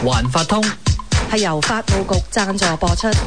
環法通係由法務局贊助播出。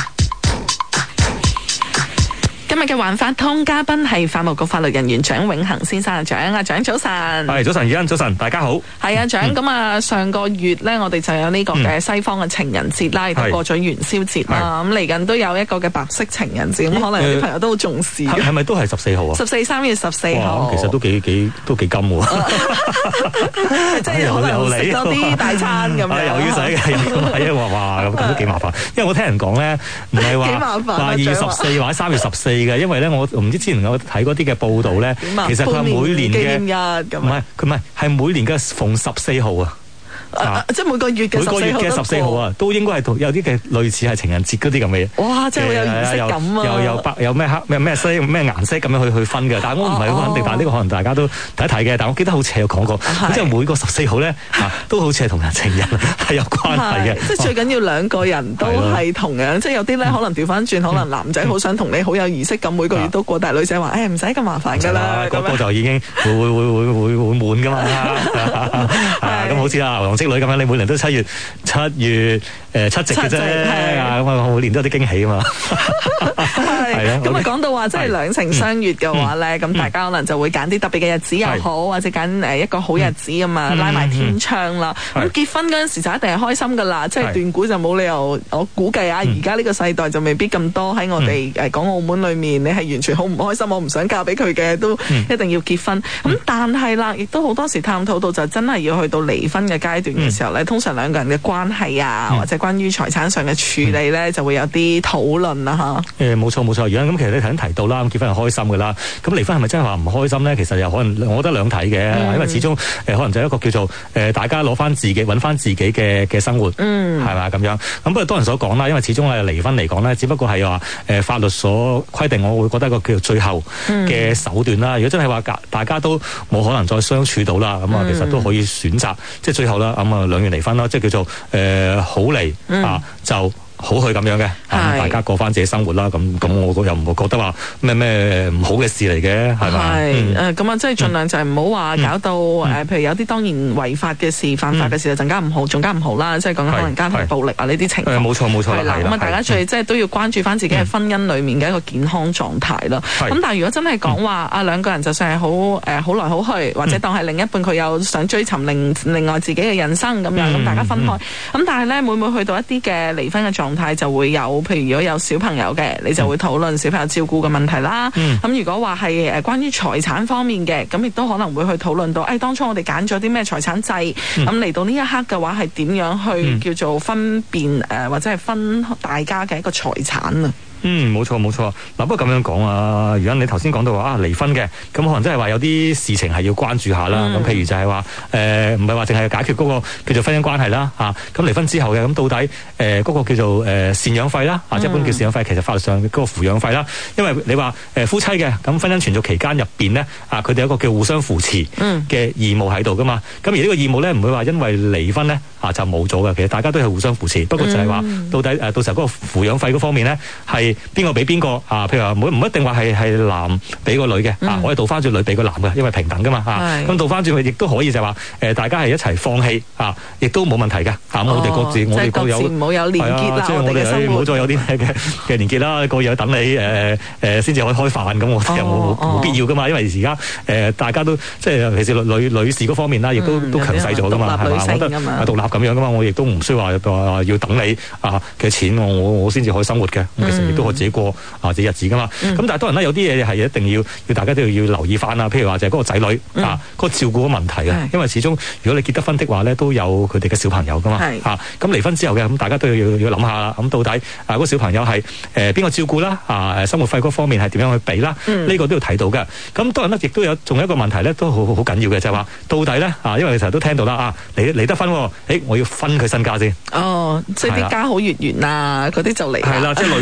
今日嘅環法通嘉賓係法務局法律人員蔣永恒先生。阿蔣早晨。 係早晨，而家早晨，大家好。 係啊，蔣，咁啊，上個月咧，我哋就有呢個嘅西方嘅情人節啦，亦都過咗元宵節啦。咁嚟緊都有一個嘅白色情人節，咁可能有啲朋友都好重視。 係咪都係14號啊 ？3月14號。 其實都幾金喎。 即係可能食多啲大餐咁樣。 又要使嘅，哇咁都幾麻煩。因為我聽人講咧，唔係話2月14或者3月14。因為咧，我唔知之前我睇嗰啲嘅報道咧，其實佢係每年嘅唔係每年嘅逢14號啊。 即係每個月嘅 14號啊，都應該係有啲嘅類似係情人節嗰啲咁嘅嘢。 哇！真係好有儀式感啊！ 又白有咩黑咩色咩顏色咁樣去分嘅。但係我唔係好肯定，但係呢個可能大家都睇一睇嘅。但我記得好似有講過，即係每個14號咧都好似係同人情人係有關係嘅。 即係最緊要兩個人都係同樣，即係有啲咧可能調翻轉，可能男仔好想同你好有儀式感，每個月都過，但係女仔話唔使咁麻煩㗎啦。 嗰個就已經會悶㗎嘛。咁好似啦。織女咁樣，你每年都七月七夕嘅啫，咁啊每年都有啲驚喜啊嘛。 係咁啊講到話即係兩情相悅嘅話咧，咁大家可能就會揀啲特別嘅日子又好，或者揀一個好日子咁啊，拉埋天窗啦。咁結婚嗰陣時就一定係開心噶啦，即係斷估就冇理由。我估計而家呢個世代就未必咁多喺我哋港澳門裏面，你係完全好唔開心，我唔想嫁俾佢嘅，都一定要結婚。咁但係啦，亦都好多時探討到就真係要去到離婚嘅階段嘅時候咧，通常兩個人嘅關係啊，或者關於財產上嘅處理咧，就會有啲討論啦嚇。 冇錯，咁其實你頭先提到啦，咁結婚係開心㗎啦，咁離婚係咪真係話唔開心咧？其實又可能我覺得兩睇嘅，因為始終可能就係一個叫做大家攞翻自己揾翻自己嘅生活，係嘛咁樣。咁不過多人所講啦，因為始終係離婚嚟講咧，只不過係話法律所規定，我會覺得一個叫做最後嘅手段啦。如果真係話大家都冇可能再相處到啦，咁啊其實都可以選擇即係最後啦，咁啊兩願離婚啦，即係叫做好離就好去咁樣嘅，大家過翻自己生活啦。咁我又唔會覺得話咩唔好嘅事嚟嘅，係咪？ 咁啊，即係盡量就係唔好話搞到譬如有啲當然違法嘅事、犯法嘅事就更加唔好，仲加唔好啦。即係講緊可能家庭暴力啊呢啲情況。 冇錯。 係啦，咁啊，大家即係都要關注翻自己嘅婚姻裡面嘅一個健康狀態啦。咁但係如果真係講話兩個人就算係好來好去，或者當係另一半佢又想追尋另外自己嘅人生咁樣，咁大家分開。咁但係咧，每去到一啲嘅離婚嘅狀態就會有，譬如如果有小朋友嘅，你就會討論小朋友照顧嘅問題啦。咁如果話係關於財產方面嘅，咁亦都可能會去討論到，當初我哋揀咗啲咩財產制，咁嚟到呢一刻嘅話係點樣去叫做分辨或者係分大家嘅一個財產啊？ 冇錯。嗱，不過咁樣講啊，如果你頭先講到話離婚嘅，咁可能真係話有啲事情係要關注下啦。咁譬如就係話唔係話淨係解決嗰個叫做婚姻關係啦，咁離婚之後嘅，咁到底嗰個叫做贍養費啦，即係一般叫贍養費，其實法律上嗰個撫養費啦。因為你話夫妻嘅，咁婚姻存續期間入邊呢，佢哋有一個叫互相扶持嘅義務喺度噶嘛。咁而呢個義務咧唔會話因為離婚咧就冇咗嘅，其實大家都係互相扶持。不過就係話到底到時候嗰個撫養費嗰方面咧係邊個俾邊個譬如話唔一定話係男俾個女嘅，可以倒翻轉女俾個男嘅，因為平等噶嘛。咁倒翻轉佢亦都可以就係話大家係一齊放棄亦都冇問題嘅。我哋各自我哋各有唔好有連結啦， 即係我哋唔好再有啲嘅連結啦。個嘢等你先至可以開飯咁，我哋又冇必要噶嘛。因為而家大家都即係尤其是女士嗰方面啦，亦都強勢咗噶嘛，係嘛？我覺得獨立咁樣噶嘛，我亦都唔需要話要等你嘅錢，我先至可以生活嘅。其實亦都可以自己過自己日子噶嘛。咁但係當然啦，有啲嘢係一定要大家都要留意翻啦。譬如話就係嗰個仔女嗰個照顧嘅問題啊。因為始終如果你結得婚的話咧，都有佢哋嘅小朋友噶嘛。咁離婚之後嘅，咁大家都要諗下啦。咁到底嗰個小朋友係邊個照顧啦？生活費嗰方面係點樣去俾啦？呢個都要睇到嘅。咁當然啦，亦都有仲有一個問題咧，都好緊要嘅，就係話到底咧因為成日都聽到啦離得婚，我要分佢身家先。 即係啲家好月圓啊，嗰啲就嚟。 係啦，即係類似嗰啲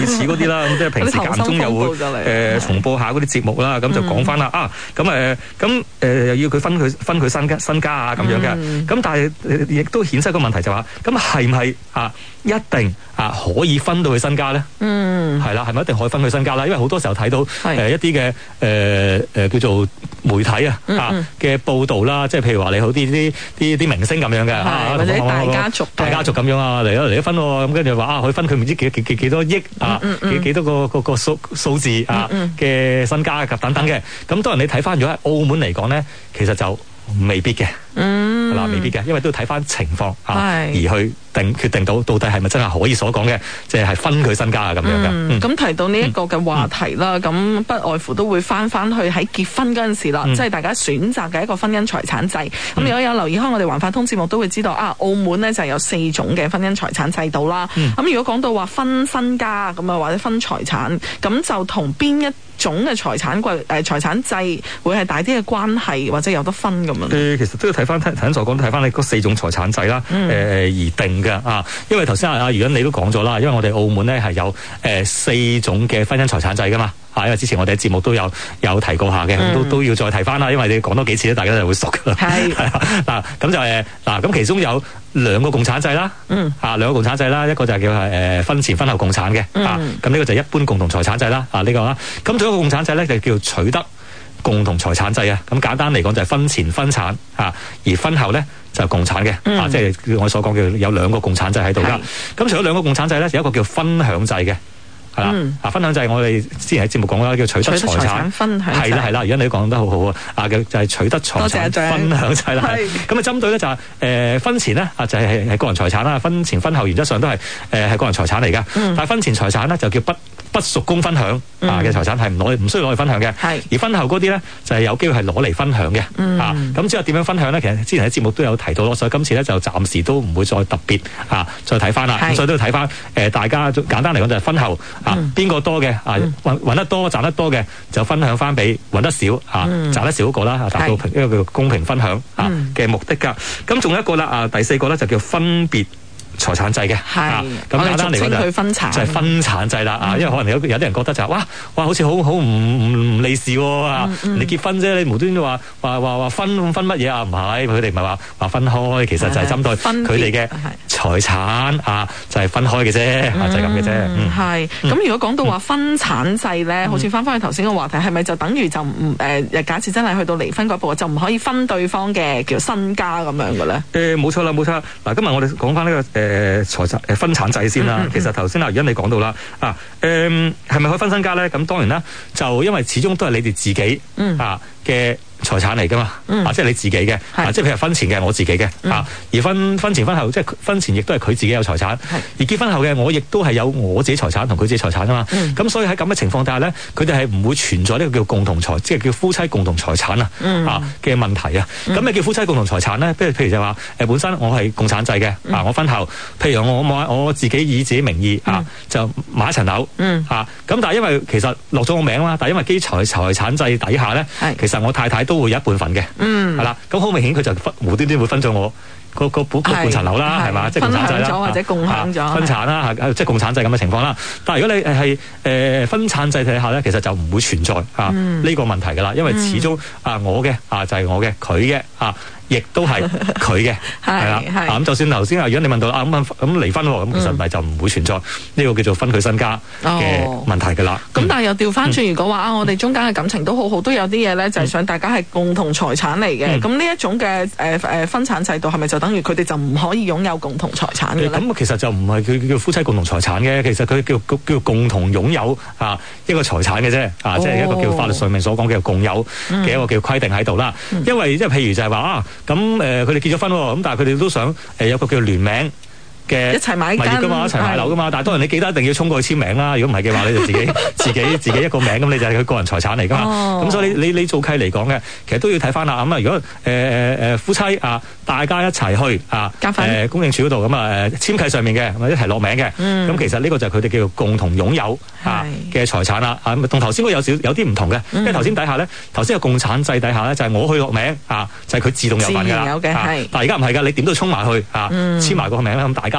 啦，咁即係平時間中又會重播下嗰啲節目啦，咁就講翻啦又要佢分佢身家啊咁樣嘅，咁但係亦都顯示個問題就話，咁係唔係一定可以分到佢身家咧？係啦，係咪一定可以分佢身家啦？因為好多時候睇到一啲嘅叫做媒體嘅報導啦，即係譬如話你好啲明星咁樣嘅， 或者大家族咁樣嚟咗分喎，咁跟住話可以分佢唔知幾多億幾多個數字嘅身家等等嘅。咁當然你睇翻，如果喺澳門嚟講咧，其實就未必嘅。未必嘅，因為都要睇翻情況而去決定到底係咪真係可以所講嘅，即係分佢身家咁樣嘅。 咁提到呢一個嘅話題啦，咁不外乎都會翻去喺結婚嗰陣時啦，即係大家選擇嘅一個婚姻財產制。咁如果有留意開我哋環法通節目，都會知道澳門呢就有4種嘅婚姻財產制度啦。咁如果講到話分身家咁或者分財產，咁就同邊一種嘅財產制會係大啲嘅關係，或者有得分咁樣？其實都要睇翻頭先所講，睇翻你嗰4種財產制啦，而定嘅因為頭先余欣你都講咗啦，因為我哋澳門咧係有4種嘅婚姻財產制噶嘛。因為之前我哋節目都有提過下嘅，都要再提翻啦。因為你講多幾次咧，大家就會熟噶啦。咁就咁其中有2個共產制啦。2個共產制啦，一個就係叫婚前婚後共產嘅。咁呢個就係一般共同財產制啦。呢個啦。咁仲有一個共產制咧，就叫取得共同財產制啊。咁簡單嚟講就係婚前分產而婚後咧就係共產嘅。即係我所講嘅有2個共產制喺度啦。咁除咗2個共產制咧，有一個叫分享制嘅。分享制我哋之前喺節目講啦，叫取得財產分享。係啦，而家你都講得好好就係取得財產分享制啦。咁針對咧就係婚前咧就係個人財產啦，婚前婚後原則上都係個人財產嚟噶。但係婚前財產咧就叫不屬公分享嘅財產，係唔需要攞嚟分享嘅。而婚後嗰啲咧就係有機會係攞嚟分享嘅。咁之後點樣分享咧？其實之前喺節目都有提到咯，所以今次咧就暫時都唔會再特別再睇翻啦。咁所以都要睇翻大家簡單嚟講就係婚後邊個多嘅揾得多賺得多嘅就分享翻俾揾得少賺得少嗰個啦，達到一個叫公平分享嘅目的㗎。咁仲有一個啦第4個咧就叫分別財產制嘅。咁簡單嚟講就係分產制啦。因為可能有啲人覺得就係哇好似好唔利是喎。你結婚啫，你無端端話分乜嘢啊？唔係，佢哋唔係話分開，其實就係針對佢哋嘅財產就係分開嘅啫，就係咁嘅啫。咁如果講到話分產制咧，好似翻去頭先個話題，係咪就等於就唔假設真係去到離婚嗰步，就唔可以分對方嘅叫身家咁樣嘅咧？冇錯啦。嗱，今日我哋講翻呢個分產制先啦。其實頭先余欣你講到啦，係咪可以分身家咧？咁當然啦，就因為始終都係你哋自己嘅財產嚟噶嘛，即係你自己嘅，即係譬如婚前嘅我自己嘅，而婚前婚後即係婚前亦都係佢自己有財產，而結婚後嘅我亦都係有我自己財產同佢自己財產啊嘛。咁所以喺咁嘅情況底下咧，佢哋係唔會存在呢個叫共同財，即係叫夫妻共同財產嘅問題啊。咁咩叫夫妻共同財產咧？譬如就話本身我係共產制嘅，我婚後，譬如我自己以自己名義就買一層樓，咁但係因為其實落咗我名啦，但係因為基於財產制底下咧，其實我太太都會有一半份嘅，係啦，咁好明顯佢就無端端會分咗我個半層樓啦，係嘛，即係共產制啦， 或者共享咗分產啦，即係共產制咁嘅情況啦。但係如果你係分產制底下咧，其實就唔會存在呢個問題噶啦，因為始終我嘅就係我嘅，佢嘅亦都係佢嘅，係啦。咁就算頭先如果你問到咁離婚喎，咁其實咪就唔會存在呢個叫做分佢身家嘅問題㗎啦。 咁但係又調翻轉，如果話我哋中間嘅感情都好好，都有啲嘢咧，就係想大家係共同財產嚟嘅。咁呢一種嘅分產制度係咪就等於佢哋就唔可以擁有共同財產嘅咧？咁其實就唔係佢叫夫妻共同財產嘅，其實佢叫共同擁有一個財產嘅啫。即係一個叫法律上面所講嘅共有嘅一個叫規定喺度啦。因為即係譬如就係話咁佢哋結咗婚喎，咁但係佢哋都想有個叫聯名嘅一齊買物業噶嘛，一齊買樓噶嘛。但係當然你記得一定要衝過去簽名啦。如果唔係嘅話，你就自己一個名，咁你就係佢個人財產嚟噶嘛。咁所以你做契嚟講嘅，其實都要睇翻啦。咁如果夫妻大家一齊去公證處嗰度咁簽契上面嘅，咁一齊落名嘅，咁其實呢個就係佢哋叫做共同擁有嘅財產啦。同頭先嗰有啲唔同嘅，因為頭先底下咧，頭先個共產制底下咧就係我去落名就係佢自動有份㗎啦。但係而家唔係㗎，你點都衝埋去簽埋個名啦，咁大家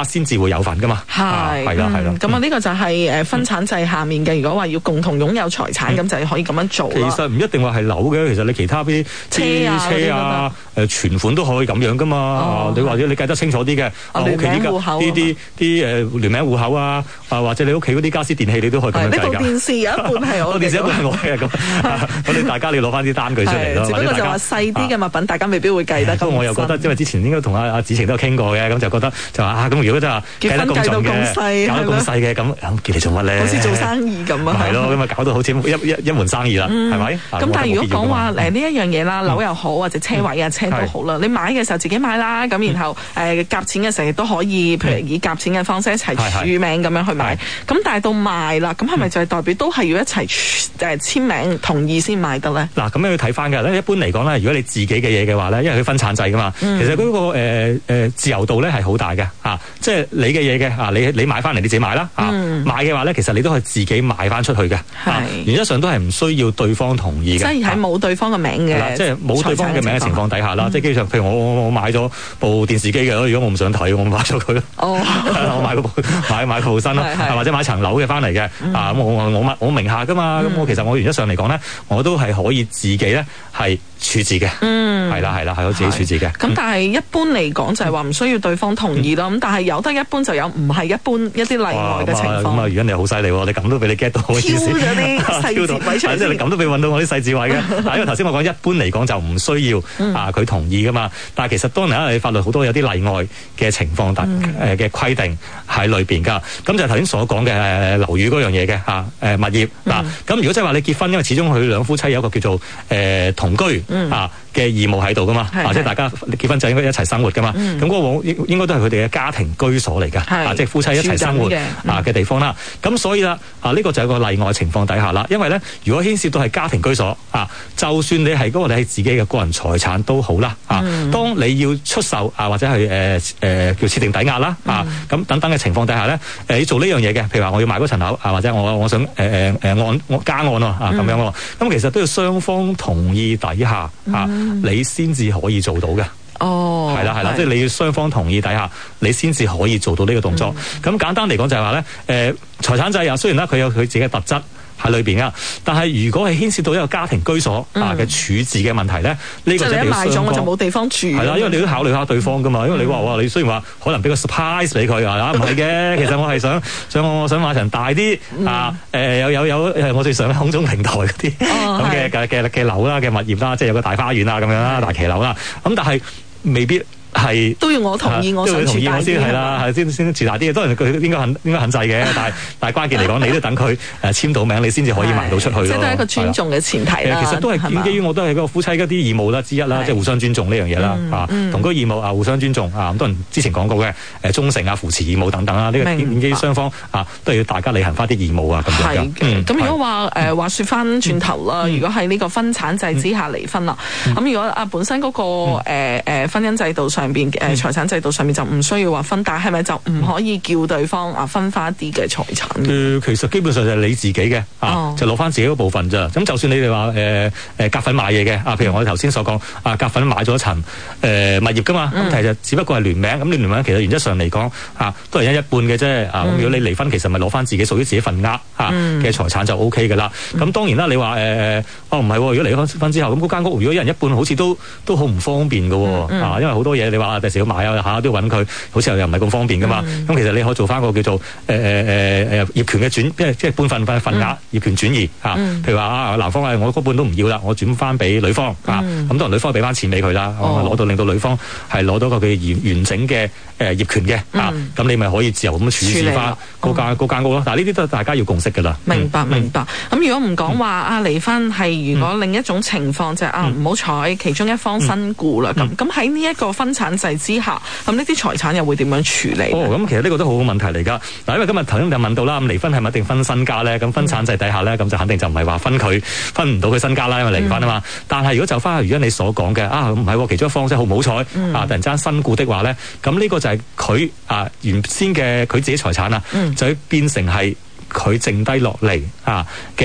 家先至會有份噶嘛。係啦。 咁呢個就係分產制下面嘅。如果話要共同擁有財產，咁就可以咁樣做。 其實唔一定話係樓嘅，其實你其他啲車啊、存款都可以咁樣噶嘛。你或者你計得清楚啲嘅，屋企啲聯名戶口啊，或者你屋企嗰啲家私電器，你都可以咁樣計㗎。呢部電視有一半係我嘅，電視一半係我嘅咁。咁你大家你攞翻啲單據出嚟咯。只不過就話細啲嘅物品，大家未必會計得。不過我又覺得，因為之前應該同阿子晴都有傾過嘅，咁就覺得就話咁如果真係計得咁重嘅，搞到咁細嘅，咁叫你做乜咧？好似做生意咁啊！係咯，咁啊搞到好似一門生意啦，係咪？咁但係如果講話呢一樣嘢啦，樓又好或者車位啊、車都好啦，你買嘅時候自己買啦，咁然後夾錢嘅時候亦都可以，譬如以夾錢嘅方式一齊署名咁樣去買。咁但係到賣啦，咁係咪就係代表都係要一齊簽名同意先買得咧？嗱，咁樣要睇翻嘅咧。一般嚟講咧，如果你自己嘅嘢嘅話咧，因為佢分產制噶嘛，其實嗰個自由度咧係好大嘅嚇。即係你嘅嘢嘅你買翻嚟你自己買啦嚇。買嘅話咧，其實你都係自己賣翻出去嘅。原則上都係唔需要對方同意嘅。即係喺冇對方嘅名嘅，即係冇對方嘅名嘅情況底下啦。即係基本上，譬如我買咗部電視機嘅，如果我唔想睇，我買咗佢咯。我買部新啦，或者買層樓嘅翻嚟嘅。我名下噶嘛，咁我其實我原則上嚟講咧，我都係可以自己咧係處置嘅。係啦，係我自己處置嘅。咁但係一般嚟講就係話唔需要對方同意咯。咁但係有得一般就有唔係一般一啲例外嘅情況。咁啊，如果你好犀利喎，你咁都俾你 get 到我意思。挑咗啲細節位出嚟。即係你咁都俾揾到我啲細節位嘅。因為頭先我講一般嚟講就唔需要佢同意噶嘛。但係其實當然你法律好多有啲例外嘅情況嘅規定喺裏邊㗎。咁就係頭先所講嘅樓宇嗰樣嘢嘅物業嗱。咁如果即係話你結婚，因為始終佢兩夫妻有一個叫做同居嘅義務喺度噶嘛，即係大家結婚就應該一齊生活噶嘛。咁嗰個應該都係佢哋嘅家庭居所嚟㗎，即係夫妻一齊生活嘅地方啦。咁所以啦，呢個就係個例外情況底下啦。因為咧，如果牽涉到係家庭居所就算你係嗰個你係自己嘅個人財產都好啦。當你要出售或者係叫設定抵押啦咁等等嘅情況底下咧，要做呢樣嘢嘅，譬如話我要買嗰層樓或者我想加按咁樣喎。咁其實都要雙方同意底下你先至可以做到嘅。係啦，即係你要雙方同意底下，你先至可以做到呢個動作。咁簡單嚟講就係話咧，財產制雖然啦佢有佢自己嘅特質喺裏邊啊，但係如果係牽涉到一個家庭居所嘅處置嘅問題咧，呢個就係賣咗我就冇地方住。係啦，因為你都考慮下對方噶嘛。因為你話你雖然話可能俾個 surprise 俾佢唔係嘅，其實我係想買層大啲有我最想空中平台嗰啲咁嘅樓啦嘅物業啦，即係有個大花園啊咁樣啦，大騎樓啦。咁但係未必係都要我同意，我想住大啲先係啦，先住大啲嘅。當然佢應該肯制嘅，但係關鍵嚟講，你都等佢簽到名，你先至可以賣到出去咯。即係都係一個尊重嘅前提啦。其實都係建基於我都係嗰個夫妻嗰啲義務啦之一啦，即係互相尊重呢樣嘢啦。同居義務互相尊重咁多人之前講過嘅忠誠扶持義務等等啦。呢個建基於雙方都要大家履行翻啲義務咁樣嘅。咁如果話説翻轉頭啦，如果喺呢個分產制之下離婚啦，咁如果本身嗰個婚姻制度上邊財產制度上面就唔需要話分，但係咪就唔可以叫對方分翻啲嘅財產？其實基本上就係你自己嘅就攞翻自己嗰部分咋。咁就算你哋話夾份買嘢嘅譬如我哋頭先所講夾份買咗一層物業噶嘛，咁其實只不過係聯名。咁你聯名其實原則上嚟講都係一半嘅啫。咁如果你離婚，其實咪攞翻自己屬於自己份額嘅財產就 O K 噶啦。咁當然啦，你話唔係，如果離咗婚之後，咁嗰間屋如果一人一半，好似都好唔方便噶因為好多嘢你話第時要買都揾佢，好似又唔係咁方便噶嘛。咁其實你可以做翻個叫做業權嘅轉，即係半份額業權轉移譬如話男方我嗰半都唔要啦，我轉翻俾女方咁當然女方俾翻錢俾佢啦，攞到令到女方係攞到個嘅完整嘅業權嘅咁你咪可以自由咁處置翻嗰間屋咯。但係呢啲都係大家要共識噶啦。明白。咁如果唔講話離婚係如果另一種情況就係唔好彩其中一方身故啦，咁喺呢一個分產制之下，咁呢啲財產又會點樣處理？咁其實呢個都好好問題嚟㗎。嗱，因為今日頭先就問到啦，咁離婚係咪一定分身家咧？咁分產制底下咧，咁就肯定就唔係話分唔到佢身家啦，因為離婚啊嘛。但係如果就翻去如果你所講嘅唔係其中一方即係好唔好彩突然間身故的話咧，咁呢個就係佢原先嘅佢自己財產就會變成係佢剩低落嚟嘅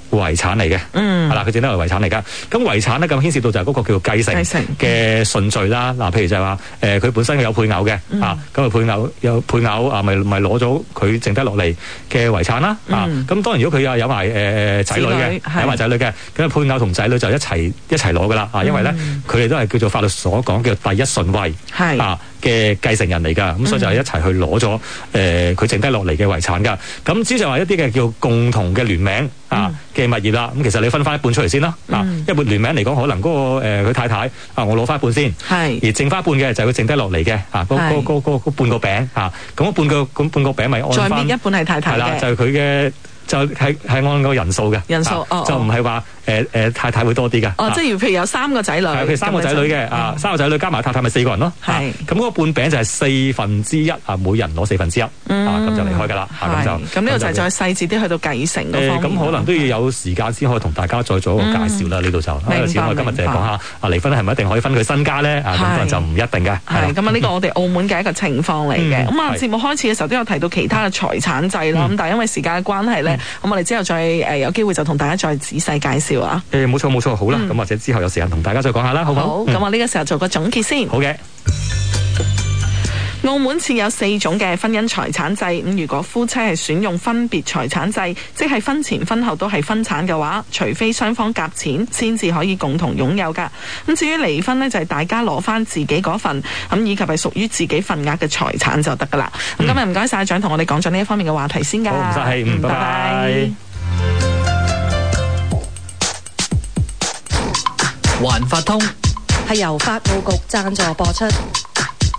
遺產嚟嘅，係啦，佢淨得為遺產嚟噶。咁遺產咧咁牽涉到就係嗰個叫做繼承嘅順序啦。嗱，譬如就係話佢本身有配偶嘅，咁啊配偶啊，咪攞咗佢剩低落嚟嘅遺產啦。咁當然如果佢有埋仔女嘅，有埋仔女嘅，咁配偶同仔女就一齊攞噶啦。因為咧佢哋都係叫做法律所講叫第一順位嘅繼承人嚟噶，咁所以就係一齊去攞咗佢剩低落嚟嘅遺產噶。咁只就話一啲嘅叫共同嘅聯名嘅物業啦。咁其實你分翻一半出嚟先啦。因為聯名嚟講，可能嗰個佢太太我攞翻一半先，而剩翻一半嘅就係佢剩低落嚟嘅嗰半個餅咁半個餅咪按翻。 再搣一半係太太嘅。係啦， 就係佢嘅。就係按個人數嘅，就唔係話太太會多啲嘅。 即係譬如有3個仔女， 譬如3個仔女嘅3個仔女加埋太太咪4個人咯。係咁嗰個半餅就係1/4每人攞1/4咁就離開㗎啦。 咁呢個就係再細緻啲去到繼承嗰方面。 咁可能都要有時間先可以同大家再做一個介紹啦。呢度就我今日就係講下離婚係咪一定可以分佢身家咧？咁可能就唔一定嘅。係咁呢個我哋澳門嘅一個情況嚟嘅。咁節目開始嘅時候都有提到其他嘅財產制啦。咁但係因為時間嘅關係咧。咁我哋之後再有機會就同大家再仔細介紹啊。冇錯，好啦，咁或者之後有時間同大家再講下啦，好唔好？ 好，咁我呢個時候做個總結先。 好嘅。 澳門設有4種嘅婚姻財產制，咁如果夫妻係選用分別財產制，即係婚前婚後都係分產嘅話，除非雙方夾錢，先至可以共同擁有噶。咁至於離婚呢，就係大家攞翻自己嗰份，咁以及係屬於自己份額嘅財產就得噶啦。咁今日唔該晒長同我哋講咗呢一方面嘅話題先噶。 好，唔使氣，拜拜。 環法通係由法務局贊助播出。